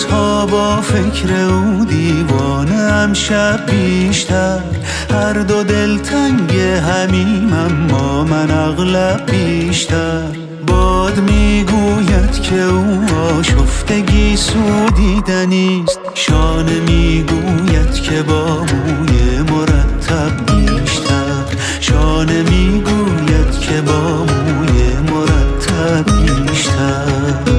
روزها با فکر او دیوانم، شب بیشتر هر دو دلتنگ همیم، اما من اغلب بیشتر. باد میگوید که او آشفتگی سودیدنیست، شانه میگوید که با موی مرتب بیشتر، شانه میگوید که با موی مرتب بیشتر.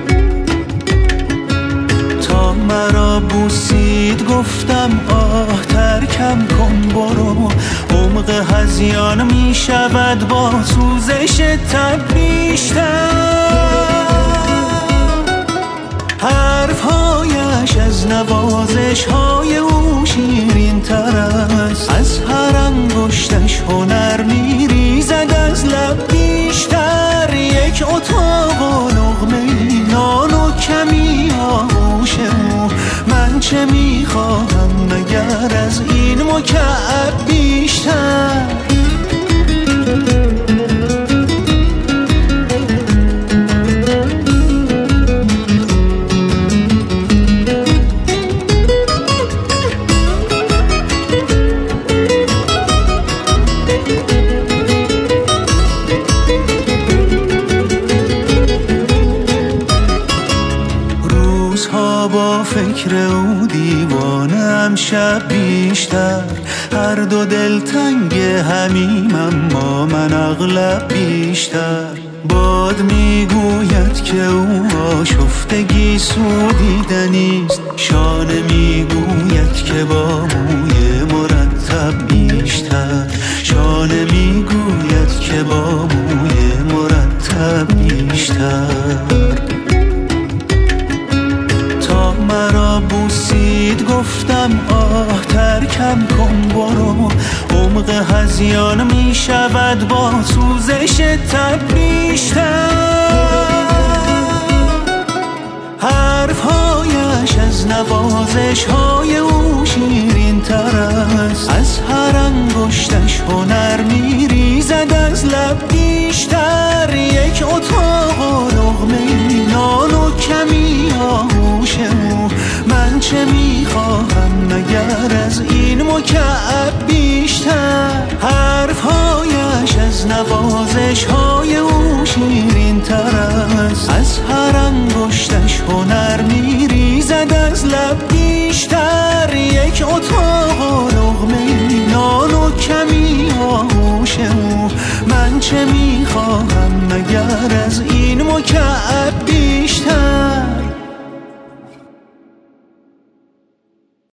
تا مرا بوسید گفتم آه ترکم کن برو، عمق هذیان می شود با سوزش تب بیشتر. حرفهایش از نوازش های او شیرین تر است، از هر انگشتش هنر می ریزد از لب بیشتر. یک اتاق و لقمه نان و کمی آغوش او، من چه می خواهم مگر از این مکعب بیشتر. با فکر او دیوانم، شب بیشتر هر دو دلتنگ همیم، اما من اغلب بیشتر. باد میگوید که او آشفتگی سودیدنیست، شانه میگوید که با موی مرتب بیشتر، شانه میگوید که با موی مرتب بیشتر. مرا بوسید گفتم آه ترکم کن برو، عمق هذیان می شود با سوزش تب بیشتر. حرفهایش از نوازش های او شیرین تر است، از هر انگشتش هنر می ریزد از لب بیشتر. یک اتاق و لقمه نان و کمی آغوش او، من چه میخواهم مگر از این مکعب بیشتر. حرفهایش از نوازش های او شیرین تر است، از هر انگشتش هنر می ریزد از لب بیشتر. یک اتاق